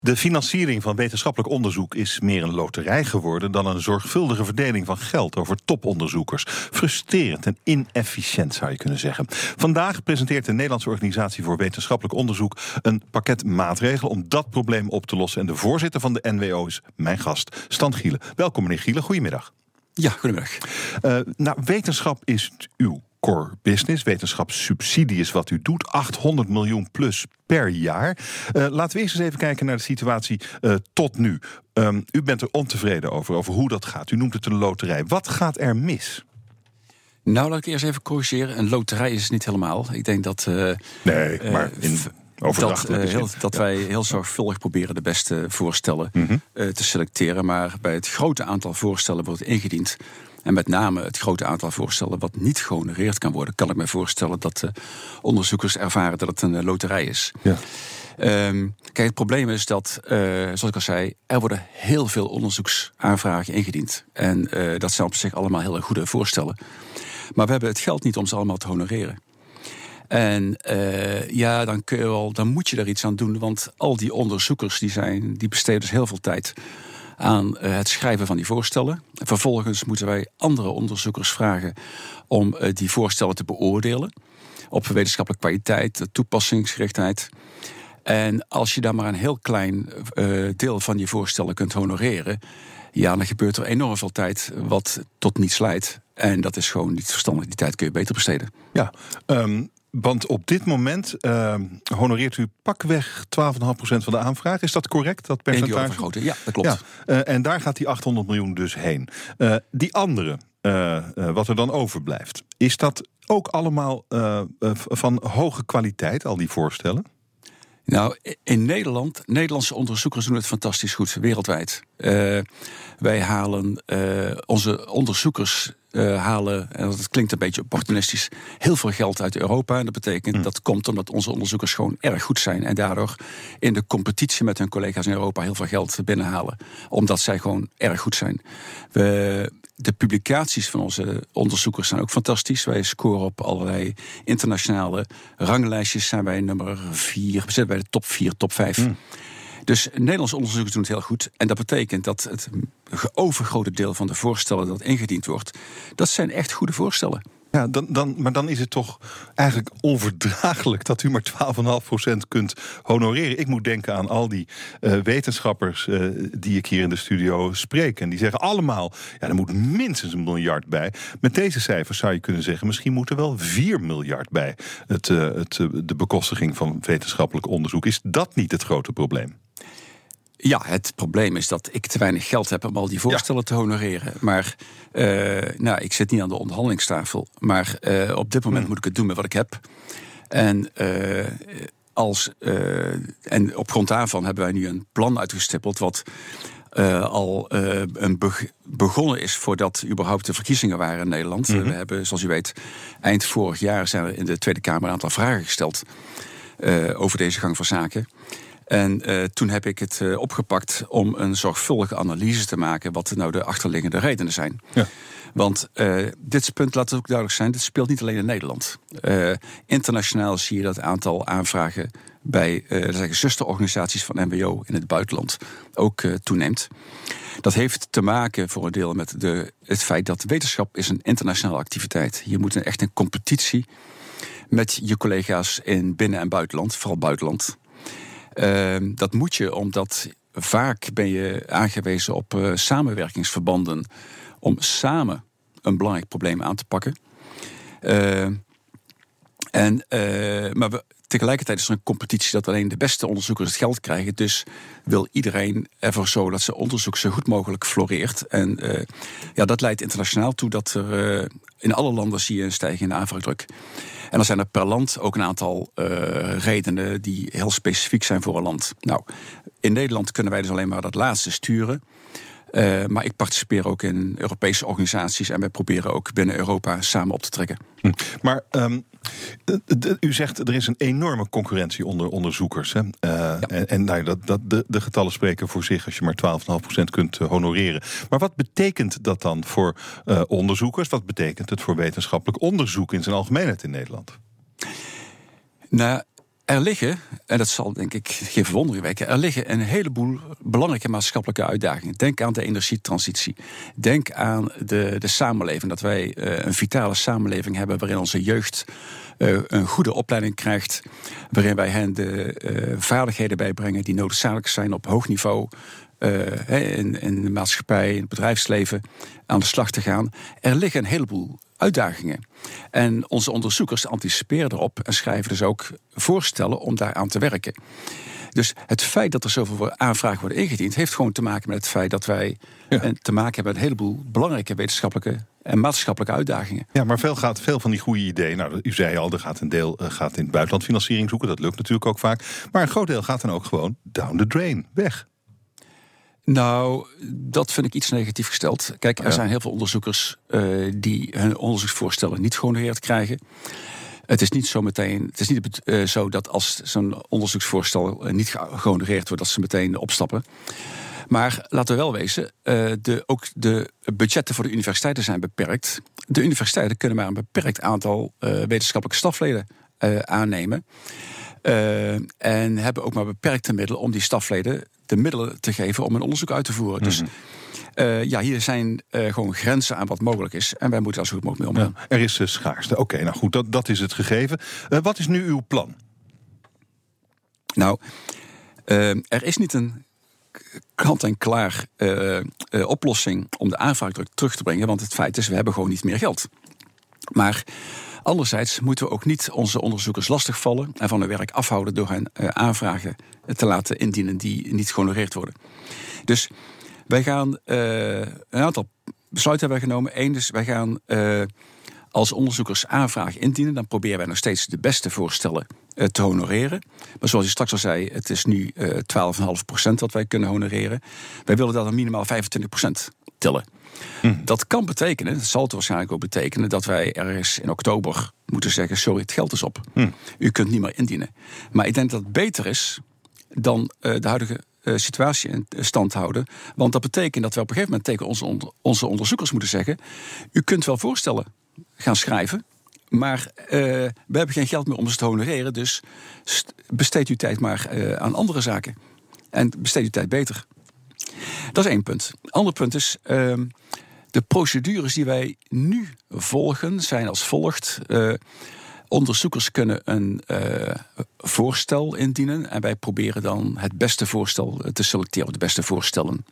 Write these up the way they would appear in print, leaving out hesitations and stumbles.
De financiering van wetenschappelijk onderzoek is meer een loterij geworden dan een zorgvuldige verdeling van geld over toponderzoekers. Frustrerend en inefficiënt, zou je kunnen zeggen. Vandaag presenteert de Nederlandse Organisatie voor Wetenschappelijk Onderzoek een pakket maatregelen om dat probleem op te lossen. En de voorzitter van de NWO is mijn gast, Stan Gielen. Welkom, meneer Gielen. Goedemiddag. Ja, goedemiddag. Wetenschap is uw core business. Wetenschapssubsidie is wat u doet. 800 miljoen plus per jaar. Laten we eerst eens even kijken naar de situatie tot nu. U bent er ontevreden over hoe dat gaat. U noemt het een loterij. Wat gaat er mis? Nou, laat ik eerst even corrigeren. Een loterij is het niet helemaal. Ik denk dat dat wij heel zorgvuldig proberen de beste voorstellen te selecteren. Maar bij het grote aantal voorstellen wordt ingediend. En met name het grote aantal voorstellen wat niet gehonoreerd kan worden, kan ik me voorstellen dat de onderzoekers ervaren dat het een loterij is. Ja. Kijk, het probleem is dat, zoals ik al zei, er worden heel veel onderzoeksaanvragen ingediend. En dat zijn op zich allemaal hele goede voorstellen. Maar we hebben het geld niet om ze allemaal te honoreren. En dan moet je er iets aan doen, want al die onderzoekers die besteden dus heel veel tijd aan het schrijven van die voorstellen. Vervolgens moeten wij andere onderzoekers vragen om die voorstellen te beoordelen op wetenschappelijke kwaliteit, toepassingsgerichtheid. En als je dan maar een heel klein deel van die voorstellen kunt honoreren, ja, dan gebeurt er enorm veel tijd wat tot niets leidt. En dat is gewoon niet verstandig. Die tijd kun je beter besteden. Ja, want op dit moment honoreert u pakweg 12,5% van de aanvraag. Is dat correct, dat percentage? Ja, dat klopt. Ja, en daar gaat die 800 miljoen dus heen. Die andere, wat er dan overblijft, is dat ook allemaal van hoge kwaliteit, al die voorstellen? Nou, in Nederland, Nederlandse onderzoekers doen het fantastisch goed, wereldwijd. Wij halen, onze onderzoekers halen, en dat klinkt een beetje opportunistisch, heel veel geld uit Europa. En dat betekent, dat komt omdat onze onderzoekers gewoon erg goed zijn. En daardoor in de competitie met hun collega's in Europa heel veel geld binnenhalen. Omdat zij gewoon erg goed zijn. De publicaties van onze onderzoekers zijn ook fantastisch. Wij scoren op allerlei internationale ranglijstjes. Zijn wij nummer 4, we zitten bij de top 4, top 5. Dus Nederlandse onderzoekers doen het heel goed. En dat betekent dat het overgrote deel van de voorstellen dat ingediend wordt, dat zijn echt goede voorstellen. Ja, maar dan is het toch eigenlijk onverdraaglijk dat u maar 12,5% kunt honoreren. Ik moet denken aan al die wetenschappers die ik hier in de studio spreek. En die zeggen allemaal, ja, er moet minstens 1 miljard bij. Met deze cijfers zou je kunnen zeggen, misschien moet er wel 4 miljard bij de bekostiging van wetenschappelijk onderzoek. Is dat niet het grote probleem? Ja, het probleem is dat ik te weinig geld heb om al die voorstellen te honoreren. Maar ik zit niet aan de onderhandelingstafel. Maar op dit moment moet ik het doen met wat ik heb. En op grond daarvan hebben wij nu een plan uitgestippeld wat begonnen is voordat überhaupt de verkiezingen waren in Nederland. We hebben, zoals u weet, eind vorig jaar zijn er in de Tweede Kamer een aantal vragen gesteld over deze gang van zaken. En toen heb ik het opgepakt om een zorgvuldige analyse te maken wat nou de achterliggende redenen zijn. Ja. Want dit punt, laat het ook duidelijk zijn, dit speelt niet alleen in Nederland. Internationaal zie je dat het aantal aanvragen bij zusterorganisaties van NWO in het buitenland ook toeneemt. Dat heeft te maken voor een deel met het feit dat wetenschap is een internationale activiteit. Je moet echt een competitie met je collega's in binnen- en buitenland, vooral buitenland. Dat moet je, omdat vaak ben je aangewezen op samenwerkingsverbanden om samen een belangrijk probleem aan te pakken. Maar tegelijkertijd is er een competitie dat alleen de beste onderzoekers het geld krijgen. Dus wil iedereen ervoor zorgen dat zijn onderzoek zo goed mogelijk floreert. En dat leidt internationaal toe dat er in alle landen zie je een stijgende aanvraagdruk. En dan zijn er per land ook een aantal redenen die heel specifiek zijn voor een land. Nou, in Nederland kunnen wij dus alleen maar dat laatste sturen. Maar ik participeer ook in Europese organisaties en wij proberen ook binnen Europa samen op te trekken. Maar u zegt er is een enorme concurrentie onder onderzoekers. Hè? En de getallen spreken voor zich als je maar 12,5% kunt honoreren. Maar wat betekent dat dan voor onderzoekers? Wat betekent het voor wetenschappelijk onderzoek in zijn algemeenheid in Nederland? Nou, Er liggen, en dat zal denk ik geen verwondering wekken, er liggen een heleboel belangrijke maatschappelijke uitdagingen. Denk aan de energietransitie. Denk aan de samenleving. Dat wij een vitale samenleving hebben waarin onze jeugd een goede opleiding krijgt. Waarin wij hen de vaardigheden bijbrengen die noodzakelijk zijn op hoog niveau. In de maatschappij, in het bedrijfsleven aan de slag te gaan. Er liggen een heleboel uitdagingen. En onze onderzoekers anticiperen erop en schrijven dus ook voorstellen om daaraan te werken. Dus het feit dat er zoveel aanvragen worden ingediend, heeft gewoon te maken met het feit dat wij te maken hebben met een heleboel belangrijke wetenschappelijke en maatschappelijke uitdagingen. Ja, maar veel van die goede ideeën. Nou, u zei al, er gaat een deel gaat in het buitenland financiering zoeken. Dat lukt natuurlijk ook vaak. Maar een groot deel gaat dan ook gewoon down the drain, weg. Nou, dat vind ik iets negatief gesteld. Kijk, er zijn heel veel onderzoekers die hun onderzoeksvoorstellen niet gehonoreerd krijgen. Het is niet zo dat als zo'n onderzoeksvoorstel niet gehonoreerd wordt, dat ze meteen opstappen. Maar laten we wel wezen, ook de budgetten voor de universiteiten zijn beperkt. De universiteiten kunnen maar een beperkt aantal wetenschappelijke stafleden aannemen. En hebben ook maar beperkte middelen om die stafleden de middelen te geven om een onderzoek uit te voeren. Dus hier zijn gewoon grenzen aan wat mogelijk is. En wij moeten daar zo goed mogelijk mee omgaan. Ja, er is schaarste. Oké, nou goed, dat is het gegeven. Wat is nu uw plan? Nou, er is niet een kant-en-klaar oplossing om de aanvraagdruk terug te brengen. Want het feit is, we hebben gewoon niet meer geld. Maar anderzijds moeten we ook niet onze onderzoekers lastigvallen en van hun werk afhouden door hen aanvragen te laten indienen die niet gehonoreerd worden. Dus wij gaan een aantal besluiten hebben genomen. Eén is, wij gaan als onderzoekers aanvragen indienen. Dan proberen wij nog steeds de beste voorstellen te honoreren. Maar zoals je straks al zei, het is nu 12,5% wat wij kunnen honoreren. Wij willen dat dan minimaal 25% tillen. Dat kan betekenen, dat zal het waarschijnlijk ook betekenen, dat wij ergens in oktober moeten zeggen, sorry, het geld is op. U kunt niet meer indienen. Maar ik denk dat het beter is dan de huidige situatie in stand houden. Want dat betekent dat we op een gegeven moment tegen onze onderzoekers moeten zeggen, u kunt wel voorstellen gaan schrijven, maar we hebben geen geld meer om ze te honoreren, dus besteed uw tijd maar aan andere zaken. En besteed uw tijd beter. Dat is één punt. Ander punt is, de procedures die wij nu volgen zijn als volgt. Onderzoekers kunnen een voorstel indienen en wij proberen dan het beste voorstel te selecteren, of de beste voorstellen.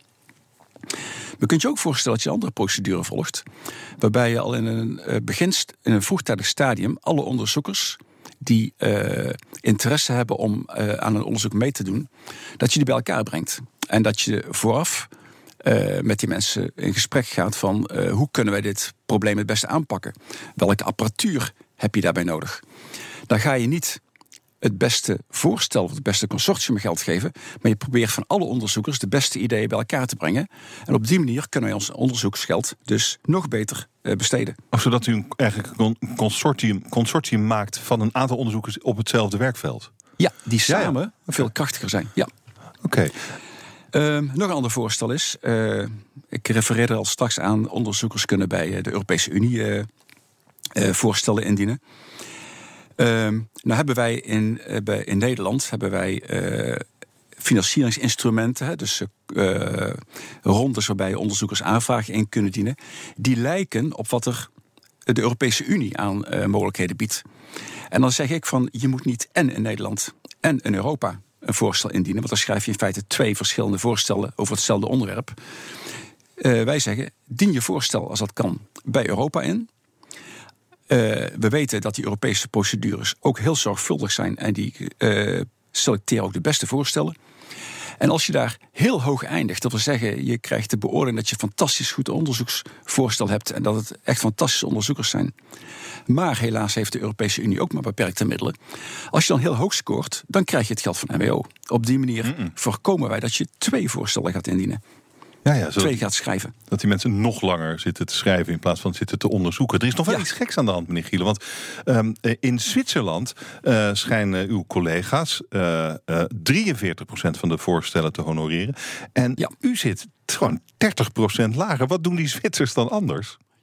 Je kunt je ook voorstellen dat je een andere procedure volgt, waarbij je al in een vroegtijdig stadium alle onderzoekers die interesse hebben om aan een onderzoek mee te doen, dat je die bij elkaar brengt. En dat je vooraf met die mensen in gesprek gaat van hoe kunnen wij dit probleem het beste aanpakken? Welke apparatuur heb je daarbij nodig? Dan ga je niet het beste voorstel of het beste consortium geld geven, maar je probeert van alle onderzoekers de beste ideeën bij elkaar te brengen. En op die manier kunnen wij ons onderzoeksgeld dus nog beter besteden. Zodat u eigenlijk een consortium maakt van een aantal onderzoekers op hetzelfde werkveld. Ja, die samen veel krachtiger zijn. Ja. Oké. Nog een ander voorstel is, ik refereerde al straks aan, onderzoekers kunnen bij de Europese Unie voorstellen indienen. Nou hebben wij in Nederland financieringsinstrumenten, dus rondes waarbij onderzoekers aanvragen in kunnen dienen, die lijken op wat er de Europese Unie aan mogelijkheden biedt. En dan zeg ik van, je moet niet en in Nederland en in Europa een voorstel indienen, want dan schrijf je in feite 2 verschillende voorstellen over hetzelfde onderwerp. Wij zeggen, dien je voorstel als dat kan bij Europa in. We weten dat die Europese procedures ook heel zorgvuldig zijn en die selecteren ook de beste voorstellen. En als je daar heel hoog eindigt, dat wil zeggen, je krijgt de beoordeling dat je fantastisch goed onderzoeksvoorstel hebt en dat het echt fantastische onderzoekers zijn. Maar helaas heeft de Europese Unie ook maar beperkte middelen. Als je dan heel hoog scoort, dan krijg je het geld van NWO. Op die manier voorkomen wij dat je 2 voorstellen gaat indienen. Ja, 2 gaat schrijven. Dat die mensen nog langer zitten te schrijven in plaats van zitten te onderzoeken. Er is nog wel iets geks aan de hand, meneer Gielen. Want in Zwitserland schijnen uw collega's 43% van de voorstellen te honoreren. En u zit gewoon 30% lager. Wat doen die Zwitsers dan anders?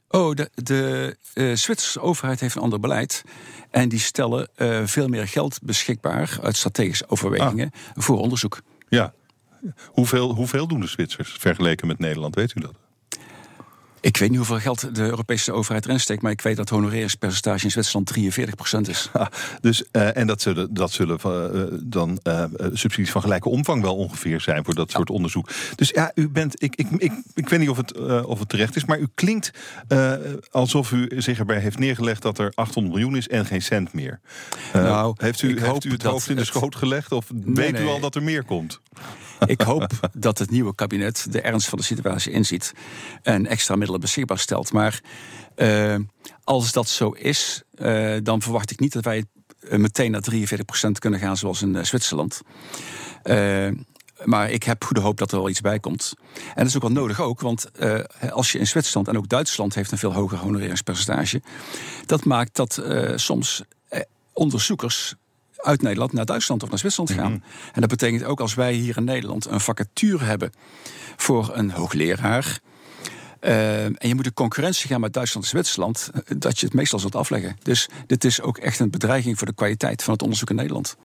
De Zwitserse overheid heeft een ander beleid. En die stellen veel meer geld beschikbaar uit strategische overwegingen voor onderzoek. Ja. Hoeveel doen de Zwitsers vergeleken met Nederland? Weet u dat? Ik weet niet hoeveel geld de Europese overheid erin steekt, maar ik weet dat het honoreringspercentage in Zwitserland 43% is. Dus, en dat zullen dan subsidies van gelijke omvang wel ongeveer zijn voor dat soort onderzoek. Dus ja, u bent. Ik weet niet of het terecht is, maar u klinkt alsof u zich erbij heeft neergelegd dat er 800 miljoen is en geen cent meer. Heeft u het hoofd in de schoot gelegd of weet u al dat er meer komt? Ik hoop dat het nieuwe kabinet de ernst van de situatie inziet en extra middelen beschikbaar stelt. Maar als dat zo is, dan verwacht ik niet dat wij meteen naar 43% kunnen gaan zoals in Zwitserland. Maar ik heb goede hoop dat er wel iets bij komt. En dat is ook wel nodig ook, want als je in Zwitserland en ook Duitsland heeft een veel hoger honoreringspercentage, dat maakt dat soms onderzoekers uit Nederland naar Duitsland of naar Zwitserland gaan. En dat betekent ook als wij hier in Nederland een vacature hebben voor een hoogleraar, en je moet in concurrentie gaan met Duitsland en Zwitserland, dat je het meestal zult afleggen. Dus dit is ook echt een bedreiging voor de kwaliteit van het onderzoek in Nederland.